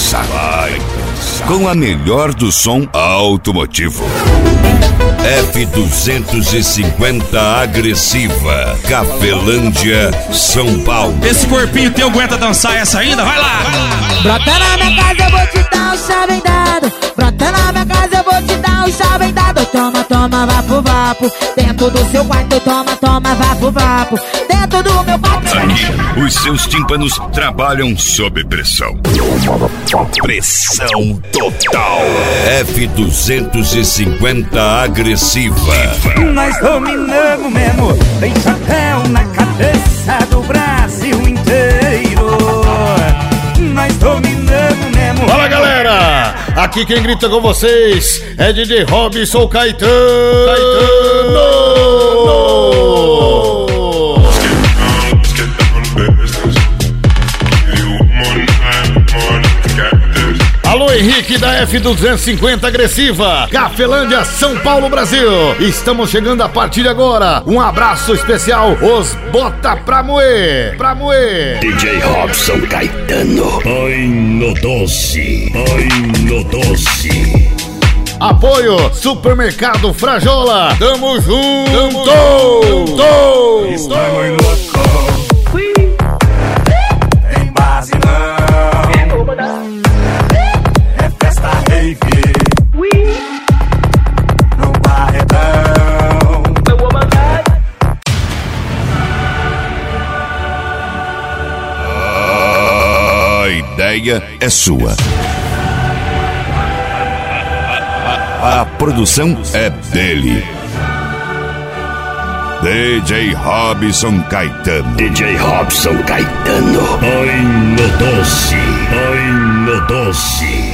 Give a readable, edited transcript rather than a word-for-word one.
dançar. Com a melhor do som automotivo. F250 agressiva, Cafelândia, São Paulo. Esse corpinho teu aguenta dançar essa ainda? Vai lá! Brota na minha casa, eu vou te dar um chave dado. Brota na minha casa, eu vou te dar um chave dado. Toma, toma, vapo, vapo. Dentro do seu quarto, toma, toma, vapo, vapo. Dentro do meu quarto. Aqui, os seus tímpanos trabalham sob pressão. Pressão total. F250 agressiva. Nós dominamos mesmo, tem chapéu na cabeça do Brasil inteiro. Nós dominamos mesmo. Fala, galera, aqui quem grita com vocês é DJ Robson Caetano. Alô, Henrique da F250 agressiva, Cafelândia, São Paulo, Brasil. Estamos chegando a partir de agora. Um abraço especial, os Bota Pra Moer. Pra moer. DJ Robson Caetano. Põe no doce. Põe no doce. Apoio Supermercado Frajola. Tamo junto. Estou louco. Tem base não. É festa rave. No barretão. A ideia é sua. A produção é dele. DJ Robson Caetano. DJ Robson Caetano. Põe no doce. Põe no doce.